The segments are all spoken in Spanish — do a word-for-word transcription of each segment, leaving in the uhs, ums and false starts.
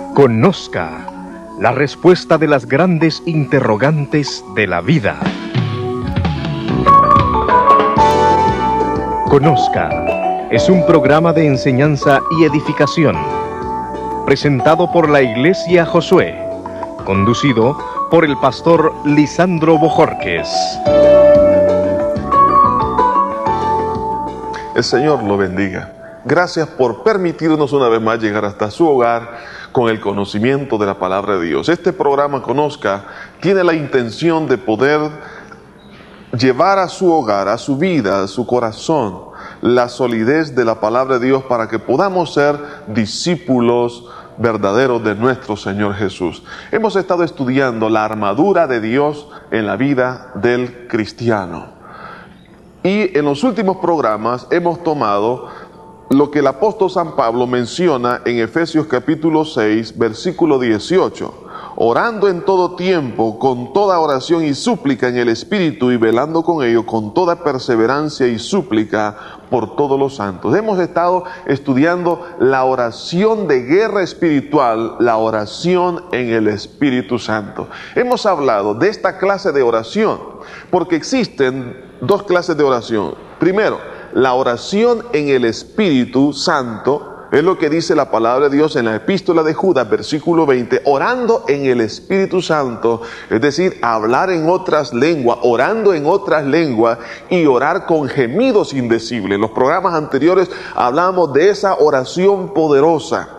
Conozca la respuesta de las grandes interrogantes de la vida. Conozca es un programa de enseñanza y edificación, presentado por la Iglesia Josué, conducido por el pastor Lisandro Bojorquez. El Señor lo bendiga. Gracias por permitirnos una vez más llegar hasta su hogar con el conocimiento de la palabra de Dios. Este programa Conozca tiene la intención de poder llevar a su hogar, a su vida, a su corazón, la solidez de la palabra de Dios para que podamos ser discípulos verdaderos de nuestro Señor Jesús. Hemos estado estudiando la armadura de Dios en la vida del cristiano. Y en los últimos programas hemos tomado lo que el apóstol San Pablo menciona en Efesios capítulo seis, versículo dieciocho. Orando en todo tiempo, con toda oración y súplica en el Espíritu, y velando con ello, con toda perseverancia y súplica por todos los santos. Hemos estado estudiando la oración de guerra espiritual, la oración en el Espíritu Santo. Hemos hablado de esta clase de oración, porque existen dos clases de oración. Primero, la oración en el Espíritu Santo, es lo que dice la palabra de Dios en la epístola de Judas, versículo veinte, orando en el Espíritu Santo, es decir, hablar en otras lenguas, orando en otras lenguas y orar con gemidos indecibles. En los programas anteriores hablamos de esa oración poderosa,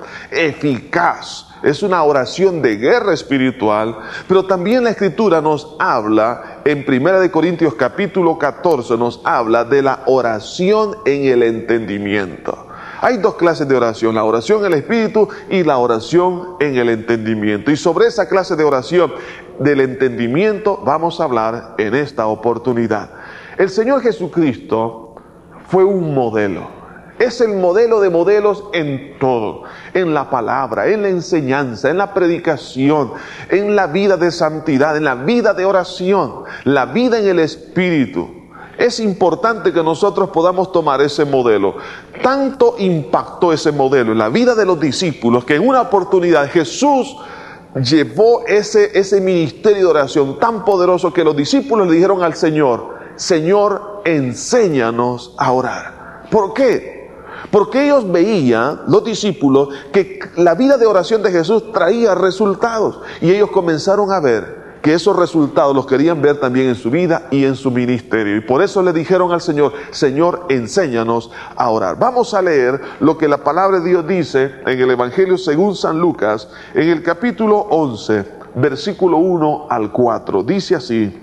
eficaz. Es una oración de guerra espiritual, pero también la Escritura nos habla, en primera de Corintios capítulo catorce, nos habla de la oración en el entendimiento. Hay dos clases de oración, la oración en el Espíritu y la oración en el entendimiento. Y sobre esa clase de oración del entendimiento vamos a hablar en esta oportunidad. El Señor Jesucristo fue un modelo. Es el modelo de modelos en todo, en la palabra, en la enseñanza, en la predicación, en la vida de santidad, en la vida de oración, la vida en el Espíritu. Es importante que nosotros podamos tomar ese modelo. Tanto impactó ese modelo en la vida de los discípulos que en una oportunidad Jesús llevó ese, ese ministerio de oración tan poderoso que los discípulos le dijeron al Señor: Señor, enséñanos a orar. ¿Por qué? Porque ellos veían, los discípulos, que la vida de oración de Jesús traía resultados. Y ellos comenzaron a ver que esos resultados los querían ver también en su vida y en su ministerio. Y por eso le dijeron al Señor: Señor, enséñanos a orar. Vamos a leer lo que la palabra de Dios dice en el Evangelio según San Lucas, en el capítulo once, versículo uno al cuatro. Dice así: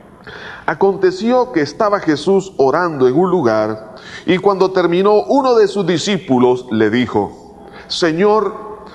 Aconteció que estaba Jesús orando en un lugar, y cuando terminó, uno de sus discípulos le dijo: Señor,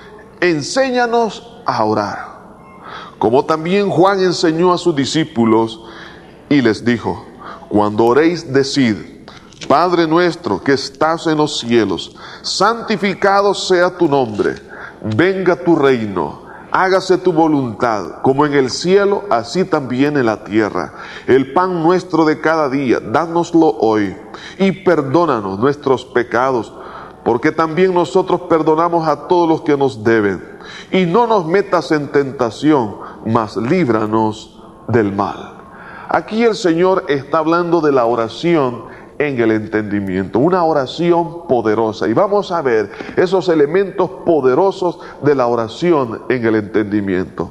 enséñanos a orar, como también Juan enseñó a sus discípulos, y les dijo: Cuando oréis, decid: Padre nuestro que estás en los cielos, santificado sea tu nombre, venga tu reino. Hágase tu voluntad, como en el cielo, así también en la tierra. El pan nuestro de cada día, dánoslo hoy. Y perdónanos nuestros pecados, porque también nosotros perdonamos a todos los que nos deben. Y no nos metas en tentación, mas líbranos del mal. Aquí el Señor está hablando de la oración en el entendimiento, una oración poderosa, y vamos a ver esos elementos poderosos de la oración en el entendimiento.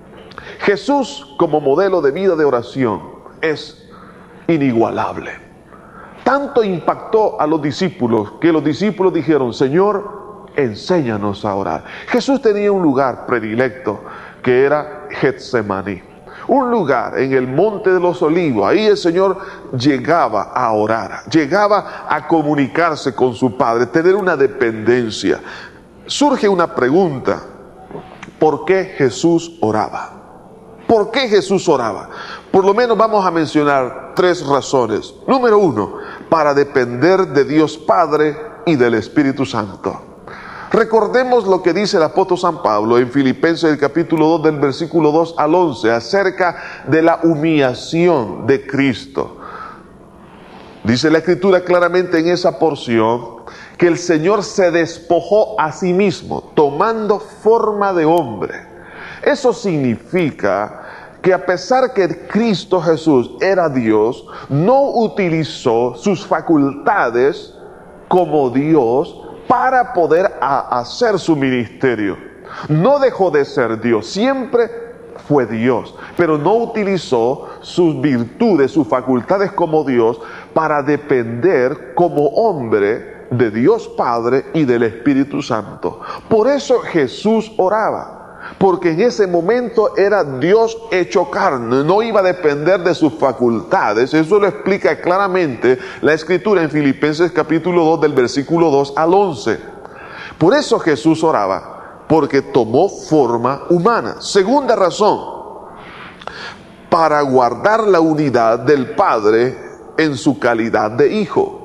Jesús, como modelo de vida de oración, es inigualable. Tanto impactó a los discípulos que los discípulos dijeron: Señor, enséñanos a orar. Jesús tenía un lugar predilecto que era Getsemaní, un lugar en el Monte de los Olivos. Ahí el Señor llegaba a orar, llegaba a comunicarse con su Padre, tener una dependencia. Surge una pregunta: ¿por qué Jesús oraba? ¿Por qué Jesús oraba? Por lo menos vamos a mencionar tres razones. Número uno, para depender de Dios Padre y del Espíritu Santo. Recordemos lo que dice el apóstol San Pablo en Filipenses el capítulo dos del versículo dos al once acerca de la humillación de Cristo. Dice la Escritura claramente en esa porción que el Señor se despojó a sí mismo, tomando forma de hombre. Eso significa que a pesar que Cristo Jesús era Dios, no utilizó sus facultades como Dios para poder a- hacer su ministerio. No dejó de ser Dios, siempre fue Dios, pero no utilizó sus virtudes, sus facultades como Dios para depender como hombre de Dios Padre y del Espíritu Santo. Por eso Jesús oraba. Porque en ese momento era Dios hecho carne, no iba a depender de sus facultades. Eso lo explica claramente la Escritura en Filipenses capítulo dos, del versículo dos al once. Por eso Jesús oraba, porque tomó forma humana. Segunda razón, para guardar la unidad del Padre en su calidad de Hijo.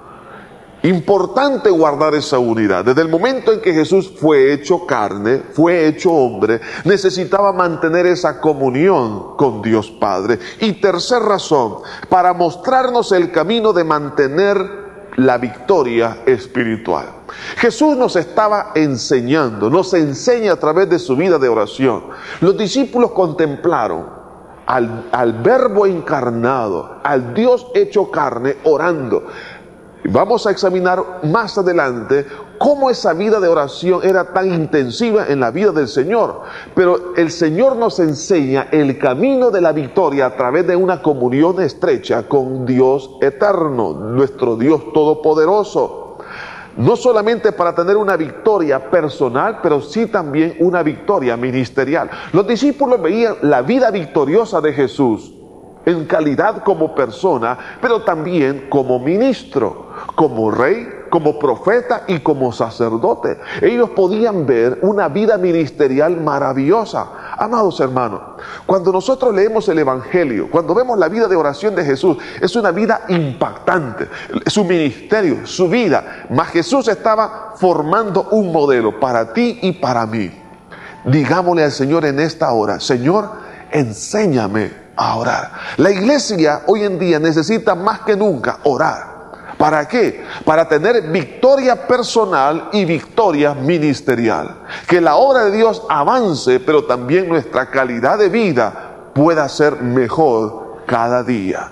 Importante guardar esa unidad. Desde el momento en que Jesús fue hecho carne, fue hecho hombre, necesitaba mantener esa comunión con Dios Padre. Y tercera razón, para mostrarnos el camino de mantener la victoria espiritual. Jesús nos estaba enseñando, nos enseña a través de su vida de oración. Los discípulos contemplaron al, al Verbo encarnado, al Dios hecho carne, orando. Vamos a examinar más adelante cómo esa vida de oración era tan intensiva en la vida del Señor. Pero el Señor nos enseña el camino de la victoria a través de una comunión estrecha con Dios eterno, nuestro Dios todopoderoso. No solamente para tener una victoria personal, pero sí también una victoria ministerial. Los discípulos veían la vida victoriosa de Jesús en calidad como persona, pero también como ministro, como rey, como profeta y como sacerdote. Ellos podían ver una vida ministerial maravillosa. Amados hermanos, cuando nosotros leemos el Evangelio, cuando vemos la vida de oración de Jesús, es una vida impactante. Su ministerio, su vida. Mas Jesús estaba formando un modelo para ti y para mí. Digámosle al Señor en esta hora: Señor, enséñame a orar. La iglesia hoy en día necesita más que nunca orar. ¿Para qué? Para tener victoria personal y victoria ministerial. Que la obra de Dios avance, pero también nuestra calidad de vida pueda ser mejor cada día.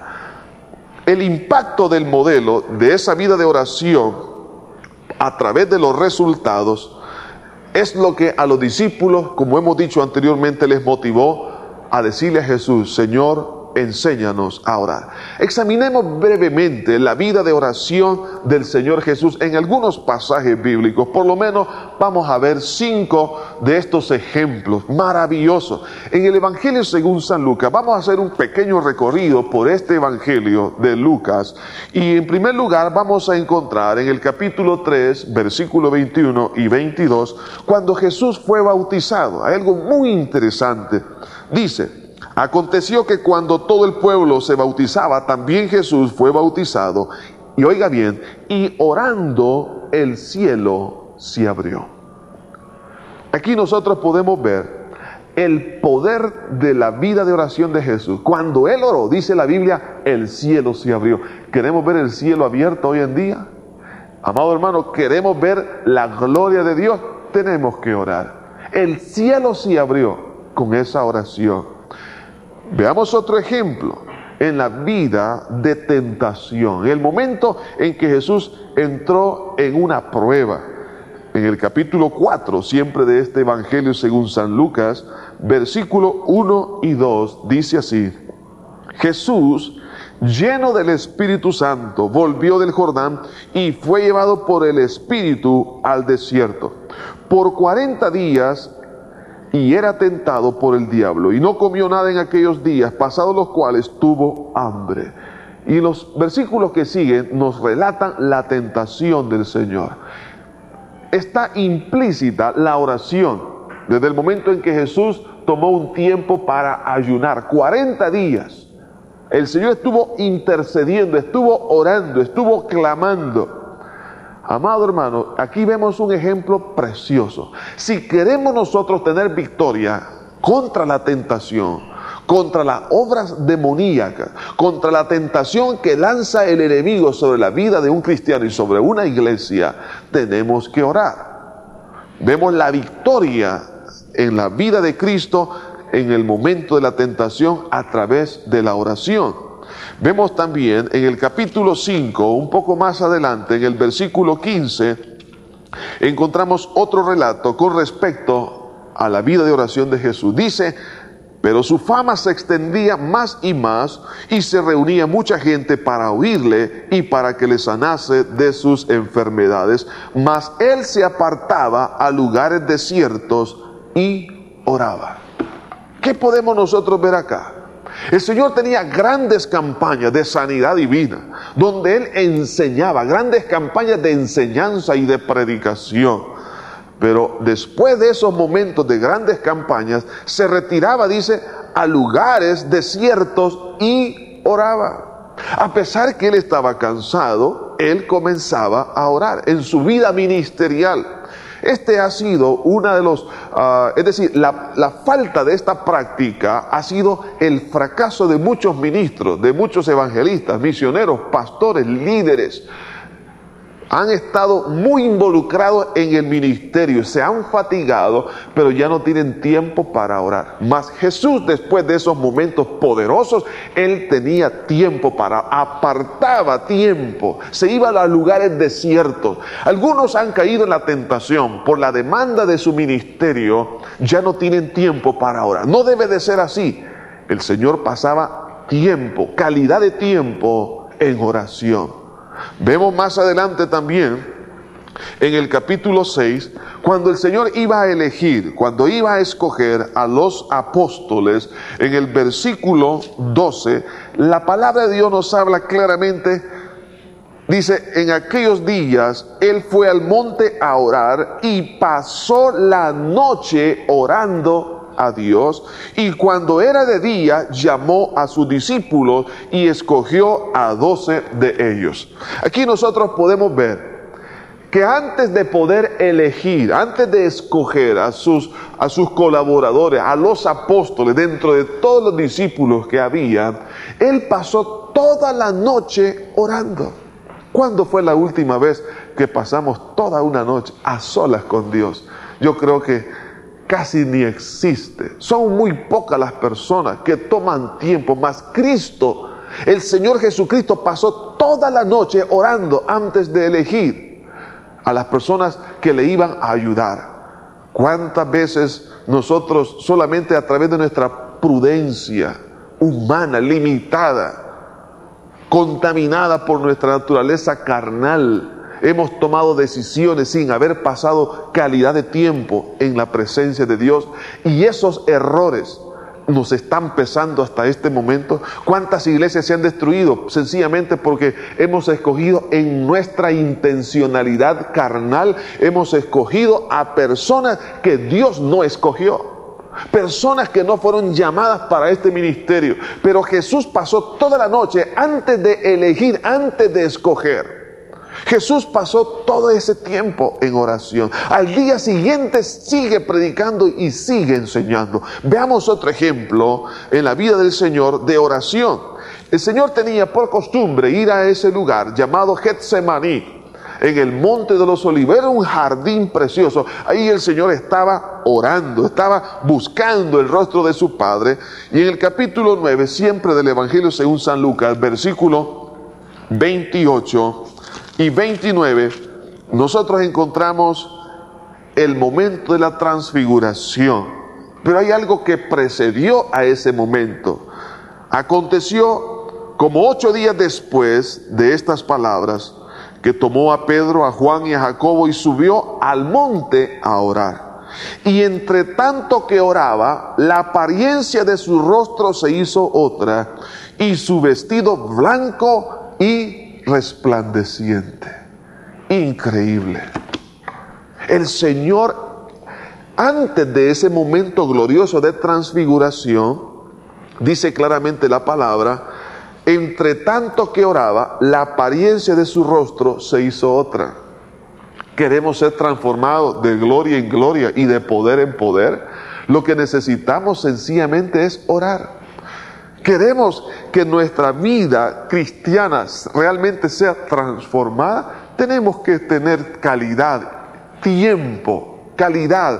El impacto del modelo de esa vida de oración a través de los resultados es lo que a los discípulos, como hemos dicho anteriormente, les motivó a decirle a Jesús: Señor, enséñanos a orar. Examinemos brevemente la vida de oración del Señor Jesús en algunos pasajes bíblicos. Por lo menos vamos a ver cinco de estos ejemplos maravillosos. En el Evangelio según San Lucas, vamos a hacer un pequeño recorrido por este Evangelio de Lucas. Y en primer lugar vamos a encontrar en el capítulo tres, versículo veintiuno y veintidós, cuando Jesús fue bautizado. Hay algo muy interesante. Dice: aconteció que cuando todo el pueblo se bautizaba, también Jesús fue bautizado. Y oiga bien, y orando el cielo se abrió. Aquí nosotros podemos ver el poder de la vida de oración de Jesús. Cuando Él oró, dice la Biblia, el cielo se abrió. ¿Queremos ver el cielo abierto hoy en día? Amado hermano, ¿queremos ver la gloria de Dios? Tenemos que orar. El cielo se abrió con esa oración. Veamos otro ejemplo en la vida de tentación. El momento en que Jesús entró en una prueba. En el capítulo cuatro, siempre de este Evangelio según San Lucas, versículo uno y dos, dice así: Jesús, lleno del Espíritu Santo, volvió del Jordán y fue llevado por el Espíritu al desierto por cuarenta días, y era tentado por el diablo, y no comió nada en aquellos días, pasados los cuales tuvo hambre. Y los versículos que siguen nos relatan la tentación del Señor. Está implícita la oración, desde el momento en que Jesús tomó un tiempo para ayunar, cuarenta días. El Señor estuvo intercediendo, estuvo orando, estuvo clamando. Amado hermano, aquí vemos un ejemplo precioso. Si queremos nosotros tener victoria contra la tentación, contra las obras demoníacas, contra la tentación que lanza el enemigo sobre la vida de un cristiano y sobre una iglesia, tenemos que orar. Vemos la victoria en la vida de Cristo en el momento de la tentación a través de la oración. Vemos también en el capítulo cinco, un poco más adelante, en el versículo quince, encontramos otro relato con respecto a la vida de oración de Jesús. Dice: pero su fama se extendía más y más, y se reunía mucha gente para oírle y para que le sanase de sus enfermedades. Mas él se apartaba a lugares desiertos y oraba. ¿Qué podemos nosotros ver acá? El Señor tenía grandes campañas de sanidad divina, donde Él enseñaba, grandes campañas de enseñanza y de predicación. Pero después de esos momentos de grandes campañas, se retiraba, dice, a lugares desiertos y oraba. A pesar que Él estaba cansado, Él comenzaba a orar en su vida ministerial. Este ha sido una de los, uh, es decir, la, la falta de esta práctica ha sido el fracaso de muchos ministros, de muchos evangelistas, misioneros, pastores, líderes. Han estado muy involucrados en el ministerio, se han fatigado, pero ya no tienen tiempo para orar. Mas Jesús, después de esos momentos poderosos, Él tenía tiempo para, apartaba tiempo, se iba a los lugares desiertos. Algunos han caído en la tentación por la demanda de su ministerio, ya no tienen tiempo para orar. No debe de ser así. El Señor pasaba tiempo, calidad de tiempo en oración. Vemos más adelante también, en el capítulo seis, cuando el Señor iba a elegir, cuando iba a escoger a los apóstoles, en el versículo doce, la palabra de Dios nos habla claramente. Dice: en aquellos días Él fue al monte a orar y pasó la noche orando a Dios, y cuando era de día llamó a sus discípulos y escogió a doce de ellos. Aquí nosotros podemos ver que antes de poder elegir, antes de escoger a sus, a sus colaboradores, a los apóstoles, dentro de todos los discípulos que había, Él pasó toda la noche orando. ¿Cuándo fue la última vez que pasamos toda una noche a solas con Dios? Yo creo que casi ni existe. Son muy pocas las personas que toman tiempo, mas Cristo, el Señor Jesucristo, pasó toda la noche orando antes de elegir a las personas que le iban a ayudar. ¿Cuántas veces nosotros, solamente a través de nuestra prudencia humana, limitada, contaminada por nuestra naturaleza carnal, hemos tomado decisiones sin haber pasado calidad de tiempo en la presencia de Dios? Y esos errores nos están pesando hasta este momento. ¿Cuántas iglesias se han destruido sencillamente porque hemos escogido en nuestra intencionalidad carnal, hemos escogido a personas que Dios no escogió? Personas que no fueron llamadas para este ministerio. Pero Jesús pasó toda la noche antes de elegir, antes de escoger. Jesús pasó todo ese tiempo en oración. Al día siguiente sigue predicando y sigue enseñando. Veamos otro ejemplo en la vida del Señor de oración. El Señor tenía por costumbre ir a ese lugar llamado Getsemaní, en el monte de los olivos. Era un jardín precioso. Ahí el Señor estaba orando, estaba buscando el rostro de su Padre. Y en el capítulo nueve, siempre del Evangelio según San Lucas, versículo veintiocho y veintinueve, nosotros encontramos el momento de la transfiguración. Pero hay algo que precedió a ese momento. Aconteció como ocho días después de estas palabras, que tomó a Pedro, a Juan y a Jacobo y subió al monte a orar. Y entre tanto que oraba, la apariencia de su rostro se hizo otra, y su vestido blanco y resplandeciente. Increíble. El Señor, antes de ese momento glorioso de transfiguración, dice claramente la palabra: entre tanto que oraba, la apariencia de su rostro se hizo otra. Queremos ser transformados de gloria en gloria y de poder en poder. Lo que necesitamos sencillamente es orar. queremos que nuestra vida cristiana realmente sea transformada, tenemos que tener calidad, tiempo, calidad,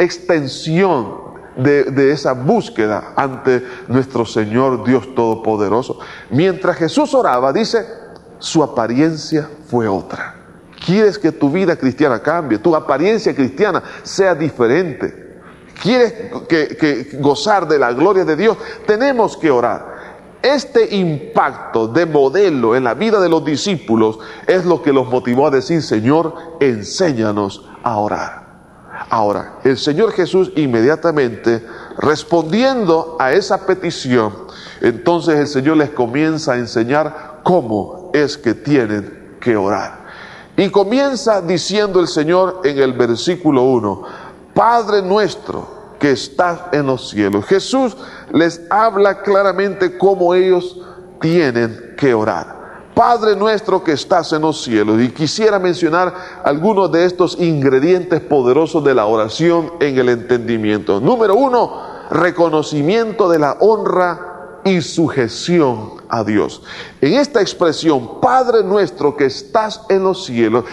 extensión de, de esa búsqueda ante nuestro Señor Dios Todopoderoso. Mientras Jesús oraba, dice, su apariencia fue otra. ¿Quieres que tu vida cristiana cambie? Tu apariencia cristiana sea diferente. ¿Quieres que, que gozar de la gloria de Dios? Tenemos que orar. Este impacto de modelo en la vida de los discípulos es lo que los motivó a decir, Señor, enséñanos a orar. Ahora, el Señor Jesús inmediatamente, respondiendo a esa petición, entonces el Señor les comienza a enseñar cómo es que tienen que orar. Y comienza diciendo el Señor en el versículo uno, Padre nuestro que estás en los cielos. Jesús les habla claramente cómo ellos tienen que orar. Padre nuestro que estás en los cielos. Y quisiera mencionar algunos de estos ingredientes poderosos de la oración en el entendimiento. Número uno, reconocimiento de la honra y sujeción a Dios. En esta expresión, Padre nuestro que estás en los cielos,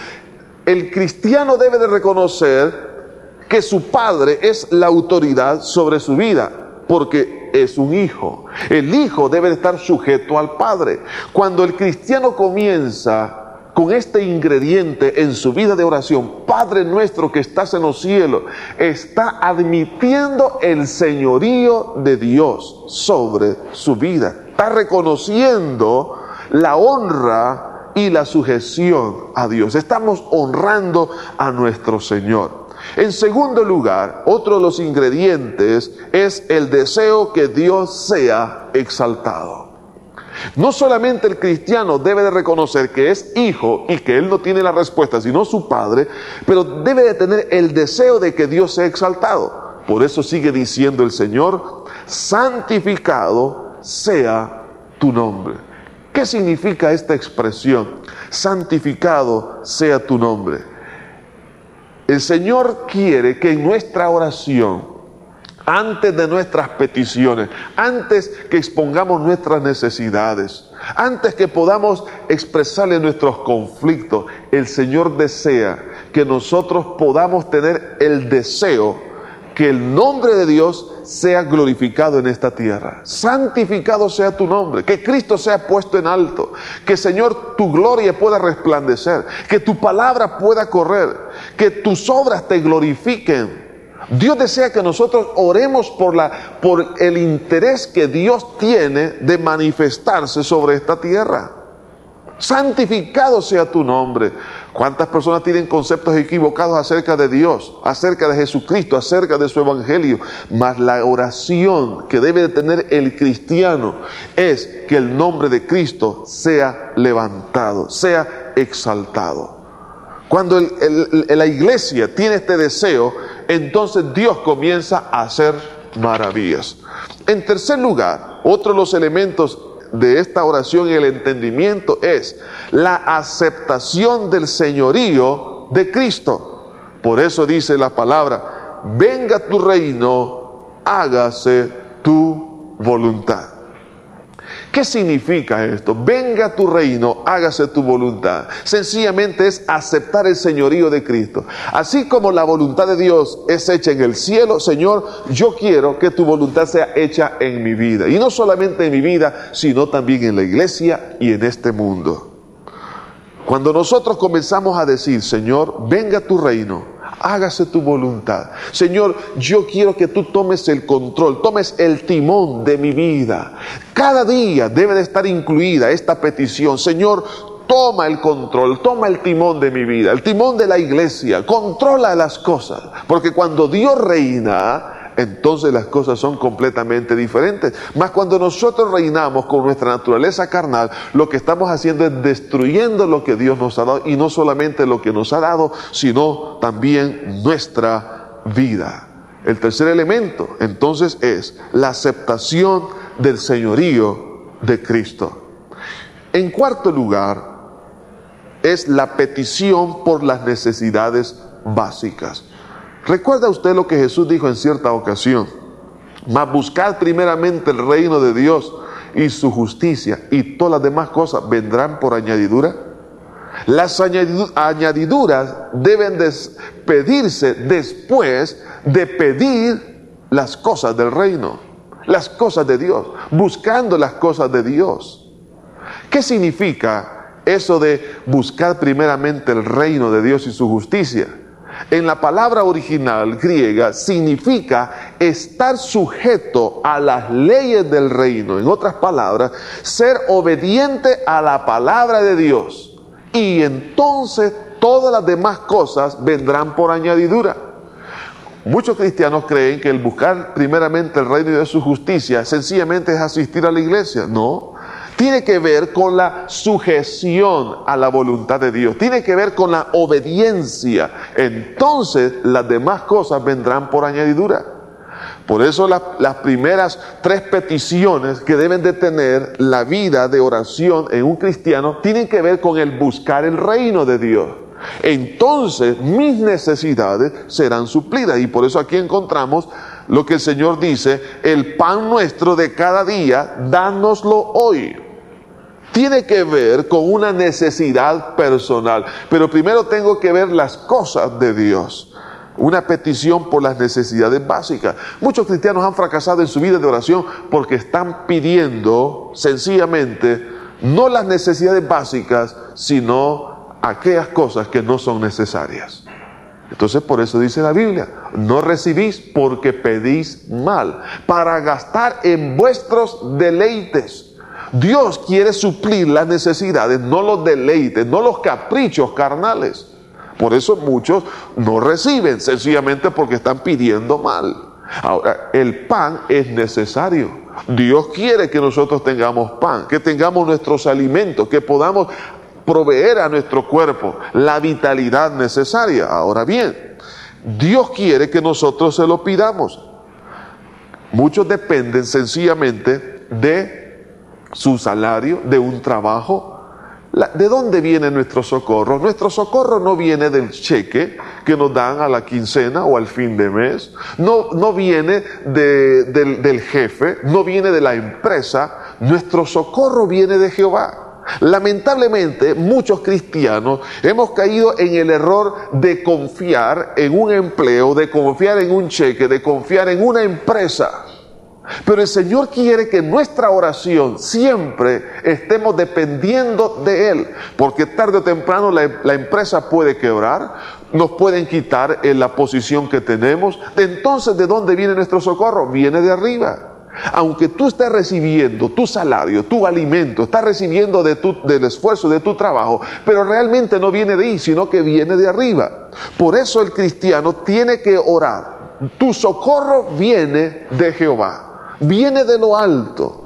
el cristiano debe de reconocer que su padre es la autoridad sobre su vida, porque es un hijo. El hijo debe de estar sujeto al padre. Cuando el cristiano comienza con este ingrediente en su vida de oración, Padre nuestro que estás en los cielos, está admitiendo el señorío de Dios sobre su vida. Está reconociendo la honra y la sujeción a Dios. Estamos honrando a nuestro Señor. En segundo lugar, otro de los ingredientes es el deseo que Dios sea exaltado. No solamente el cristiano debe de reconocer que es hijo y que él no tiene la respuesta sino su padre, pero debe de tener el deseo de que Dios sea exaltado. Por eso sigue diciendo el Señor, santificado sea tu nombre. ¿Qué significa esta expresión? Santificado sea tu nombre. El Señor quiere que en nuestra oración, antes de nuestras peticiones, antes que expongamos nuestras necesidades, antes que podamos expresarle nuestros conflictos, el Señor desea que nosotros podamos tener el deseo que el nombre de Dios sea glorificado en esta tierra. Santificado sea tu nombre, que Cristo sea puesto en alto, que Señor tu gloria pueda resplandecer, que tu palabra pueda correr, que tus obras te glorifiquen. Dios desea que nosotros oremos por, la, por el interés que Dios tiene de manifestarse sobre esta tierra. Santificado sea tu nombre. ¿Cuántas personas tienen conceptos equivocados acerca de Dios, acerca de Jesucristo, acerca de su evangelio? Mas la oración que debe de tener el cristiano es que el nombre de Cristo sea levantado, sea exaltado. Cuando el, el, la iglesia tiene este deseo, entonces Dios comienza a hacer maravillas. En tercer lugar, otro de los elementos de esta oración y el entendimiento es la aceptación del señorío de Cristo. Por eso dice la palabra, venga tu reino, hágase tu voluntad. ¿Qué significa esto? Venga tu reino, hágase tu voluntad. Sencillamente es aceptar el señorío de Cristo. Así como la voluntad de Dios es hecha en el cielo, Señor, yo quiero que tu voluntad sea hecha en mi vida. Y no solamente en mi vida, sino también en la iglesia y en este mundo. Cuando nosotros comenzamos a decir, Señor, venga tu reino, hágase tu voluntad. Señor, yo quiero que tú tomes el control, tomes el timón de mi vida. Cada día debe de estar incluida esta petición. Señor, toma el control, toma el timón de mi vida, el timón de la iglesia, controla las cosas. Porque cuando Dios reina, entonces las cosas son completamente diferentes. Mas cuando nosotros reinamos con nuestra naturaleza carnal, lo que estamos haciendo es destruyendo lo que Dios nos ha dado, y no solamente lo que nos ha dado, sino también nuestra vida. El tercer elemento, entonces, es la aceptación del señorío de Cristo. En cuarto lugar, es la petición por las necesidades básicas. ¿Recuerda usted lo que Jesús dijo en cierta ocasión? Mas buscad primeramente el reino de Dios y su justicia, y todas las demás cosas vendrán por añadidura. Las añadiduras deben pedirse después de pedir las cosas del reino, las cosas de Dios, buscando las cosas de Dios. ¿Qué significa eso de buscar primeramente el reino de Dios y su justicia? En la palabra original griega significa estar sujeto a las leyes del reino. En otras palabras, ser obediente a la palabra de Dios. Y entonces todas las demás cosas vendrán por añadidura. Muchos cristianos creen que el buscar primeramente el reino de su justicia sencillamente es asistir a la iglesia. No. Tiene que ver con la sujeción a la voluntad de Dios. Tiene que ver con la obediencia. Entonces las demás cosas vendrán por añadidura. Por eso la, las primeras tres peticiones que deben de tener la vida de oración en un cristiano tienen que ver con el buscar el reino de Dios. Entonces mis necesidades serán suplidas. Y por eso aquí encontramos lo que el Señor dice: el pan nuestro de cada día, dánoslo hoy. Tiene que ver con una necesidad personal. Pero primero tengo que ver las cosas de Dios. Una petición por las necesidades básicas. Muchos cristianos han fracasado en su vida de oración porque están pidiendo sencillamente no las necesidades básicas, sino aquellas cosas que no son necesarias. Entonces por eso dice la Biblia: no recibís porque pedís mal, para gastar en vuestros deleites. Dios quiere suplir las necesidades, no los deleites, no los caprichos carnales. Por eso muchos no reciben, sencillamente porque están pidiendo mal. Ahora, el pan es necesario. Dios quiere que nosotros tengamos pan, que tengamos nuestros alimentos, que podamos proveer a nuestro cuerpo la vitalidad necesaria. Ahora bien, Dios quiere que nosotros se lo pidamos. Muchos dependen sencillamente de su salario, de un trabajo. ¿De dónde viene nuestro socorro? Nuestro socorro no viene del cheque que nos dan a la quincena o al fin de mes. No, no viene de, del, del jefe, no viene de la empresa. Nuestro socorro viene de Jehová. Lamentablemente, muchos cristianos hemos caído en el error de confiar en un empleo, de confiar en un cheque, de confiar en una empresa. Pero el Señor quiere que nuestra oración siempre estemos dependiendo de Él, porque tarde o temprano la, la empresa puede quebrar, nos pueden quitar en la posición que tenemos. Entonces, ¿de dónde viene nuestro socorro? Viene de arriba. Aunque tú estés recibiendo tu salario, tu alimento, estás recibiendo de tu, del esfuerzo de tu trabajo, pero realmente no viene de ahí, sino que viene de arriba. Por eso el cristiano tiene que orar: tu socorro viene de Jehová, viene de lo alto.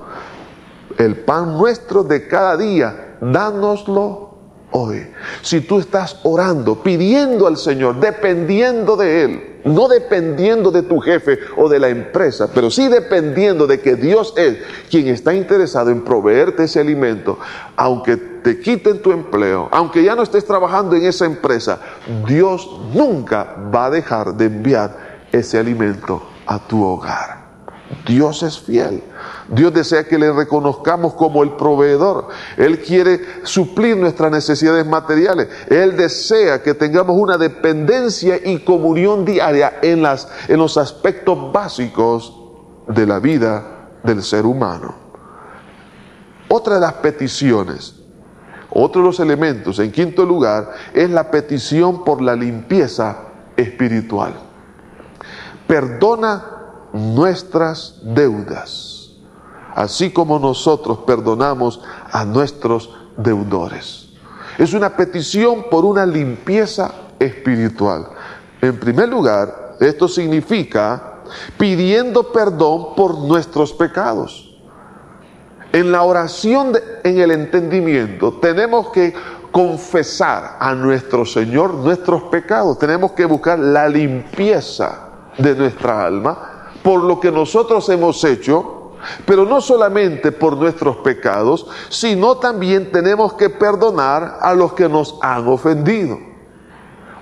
El pan nuestro de cada día, dánoslo hoy. Si tú estás orando, pidiendo al Señor, dependiendo de Él, no dependiendo de tu jefe o de la empresa, pero sí dependiendo de que Dios es quien está interesado en proveerte ese alimento, aunque te quiten tu empleo, aunque ya no estés trabajando en esa empresa, Dios nunca va a dejar de enviar ese alimento a tu hogar. Dios es fiel. Dios desea que le reconozcamos como el proveedor. Él quiere suplir nuestras necesidades materiales. Él desea que tengamos una dependencia y comunión diaria en, las, en los aspectos básicos de la vida del ser humano. Otra de las peticiones, otro de los elementos, en quinto lugar, es la petición por la limpieza espiritual. Perdona nuestras deudas, así como nosotros perdonamos a nuestros deudores. Es una petición por una limpieza espiritual. En primer lugar, esto significa pidiendo perdón por nuestros pecados. En la oración, de, en el entendimiento, tenemos que confesar a nuestro Señor nuestros pecados. Tenemos que buscar la limpieza de nuestra alma por lo que nosotros hemos hecho, pero no solamente por nuestros pecados, sino también tenemos que perdonar a los que nos han ofendido.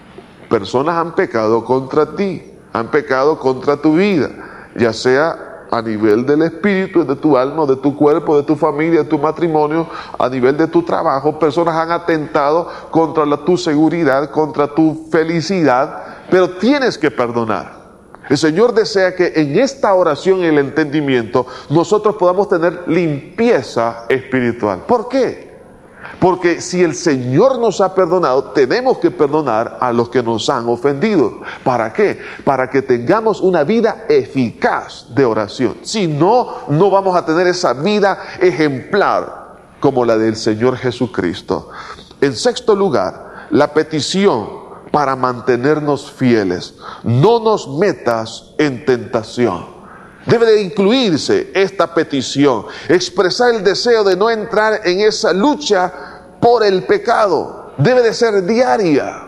Personas han pecado contra ti, han pecado contra tu vida, ya sea a nivel del espíritu, de tu alma, de tu cuerpo, de tu familia, de tu matrimonio, a nivel de tu trabajo. Personas han atentado contra la, tu seguridad, contra tu felicidad, pero tienes que perdonar. El Señor desea que en esta oración y el entendimiento nosotros podamos tener limpieza espiritual. ¿Por qué? Porque si el Señor nos ha perdonado, tenemos que perdonar a los que nos han ofendido. ¿Para qué? Para que tengamos una vida eficaz de oración. Si no, no vamos a tener esa vida ejemplar como la del Señor Jesucristo. En sexto lugar, la petición para mantenernos fieles. No nos metas en tentación. Debe de incluirse esta petición, expresar el deseo de no entrar en esa lucha por el pecado. Debe de ser diaria.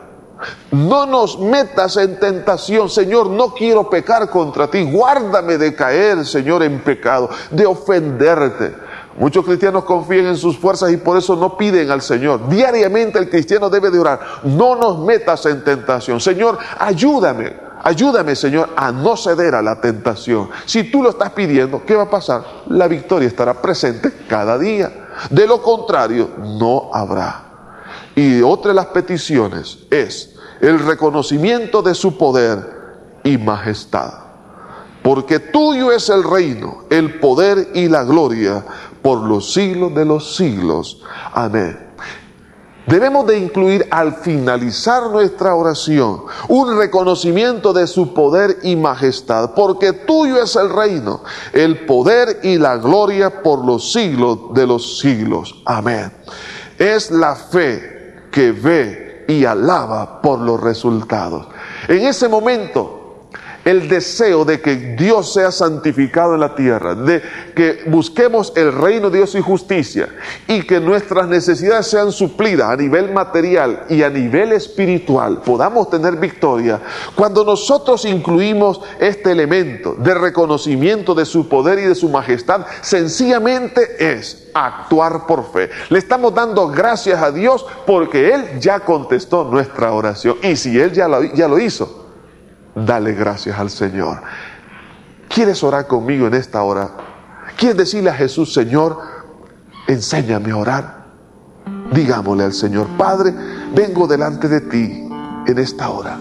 No nos metas en tentación. Señor, no quiero pecar contra ti. Guárdame de caer, Señor, en pecado, de ofenderte. Muchos cristianos confían en sus fuerzas y por eso no piden al Señor. Diariamente el cristiano debe de orar. No nos metas en tentación. Señor, ayúdame. Ayúdame, Señor, a no ceder a la tentación. Si tú lo estás pidiendo, ¿qué va a pasar? La victoria estará presente cada día. De lo contrario, no habrá. Y otra de las peticiones es el reconocimiento de su poder y majestad. Porque tuyo es el reino, el poder y la gloria por los siglos de los siglos. Amén. Debemos de incluir al finalizar nuestra oración un reconocimiento de su poder y majestad, porque tuyo es el reino, el poder y la gloria por los siglos de los siglos. Amén. Es la fe que ve y alaba por los resultados. En ese momento, el deseo de que Dios sea santificado en la tierra, de que busquemos el reino de Dios y justicia, y que nuestras necesidades sean suplidas a nivel material y a nivel espiritual, podamos tener victoria. Cuando nosotros incluimos este elemento de reconocimiento de su poder y de su majestad, sencillamente es actuar por fe. Le estamos dando gracias a Dios porque Él ya contestó nuestra oración. Y si Él ya lo, ya lo hizo, dale gracias al Señor. ¿Quieres orar conmigo en esta hora? ¿Quieres decirle a Jesús, Señor, enséñame a orar? Digámosle al Señor, Padre, vengo delante de ti en esta hora.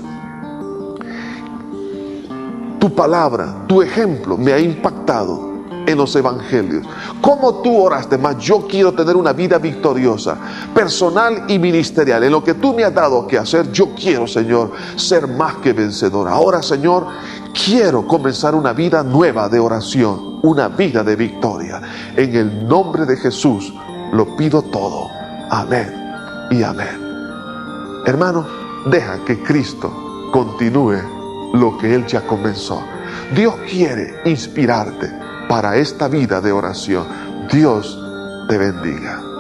Tu palabra, tu ejemplo me ha impactado en los evangelios. Como tú oraste, más yo quiero tener una vida victoriosa, personal y ministerial. En lo que tú me has dado que hacer, yo quiero, Señor, ser más que vencedor. Ahora, Señor, quiero comenzar una vida nueva de oración, una vida de victoria. En el nombre de Jesús lo pido todo. Amén y amén. Hermano, deja que Cristo continúe lo que Él ya comenzó. Dios quiere inspirarte para esta vida de oración. Dios te bendiga.